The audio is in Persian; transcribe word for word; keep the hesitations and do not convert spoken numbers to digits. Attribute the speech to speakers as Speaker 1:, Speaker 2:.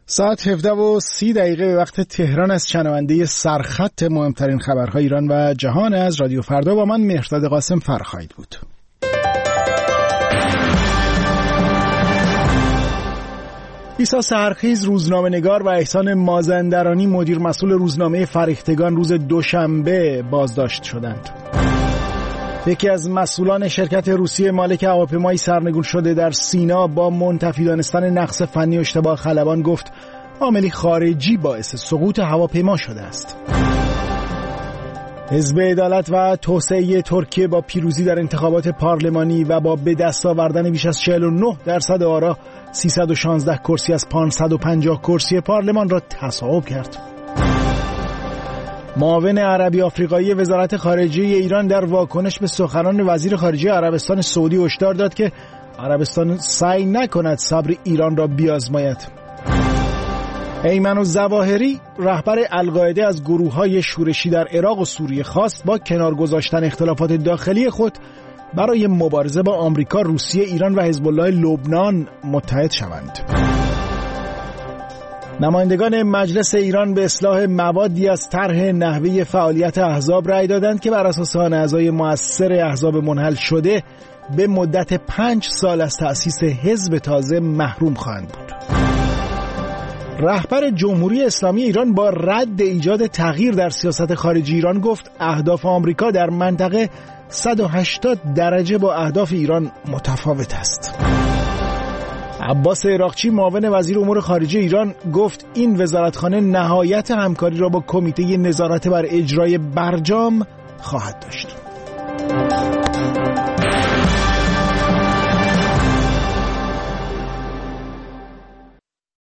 Speaker 1: ساعت هفده و سی دقیقه به وقت تهران از شنونده سرخط مهمترین خبرهای ایران و جهان از رادیو فردا با من مهرداد قاسم فرخاید بود. عیسی سحرخیز روزنامه‌نگار و احسان مازندرانی مدیر مسئول روزنامه فرهیختگان روز دوشنبه بازداشت شدند. یکی از مسئولان شرکت روسیه مالک هواپیمایی سرنگون شده در سینا با منتفی دانستن نقص فنی و اشتباه خلبان گفت عاملی خارجی باعث سقوط هواپیما شده است. حزب عدالت و توسعه ترکیه با پیروزی در انتخابات پارلمانی و با به دست آوردن بیش از چهل و نه درصد آرا سیصد و شانزده کرسی از پانصد و پنجاه کرسی پارلمان را تصاحب کرد. معاون عربی آفریقایی وزارت خارجه ایران در واکنش به سخنان وزیر خارجه عربستان سعودی هشدار داد که عربستان سعی نکند صبر ایران را بیازماید. ایمن الظواهری رهبر القاعده از گروه‌های شورشی در عراق و سوریه خواست با کنار گذاشتن اختلافات داخلی خود برای مبارزه با آمریکا، روسیه، ایران و حزب الله لبنان متحد شوند. نمایندگان مجلس ایران به اصلاح موادی از طرح نحوه فعالیت احزاب رأی دادند که بر اساس آن اعضای مؤثر احزاب منحل شده به مدت پنج سال از تأسیس حزب تازه محروم خواهند بود. رهبر جمهوری اسلامی ایران با رد ایجاد تغییر در سیاست خارجی ایران گفت اهداف آمریکا در منطقه صد و هشتاد درجه با اهداف ایران متفاوت است. عباس عراقچی معاون وزیر امور خارجه ایران گفت این وزارتخانه نهایت همکاری را با کمیته نظارت بر اجرای برجام خواهد داشت.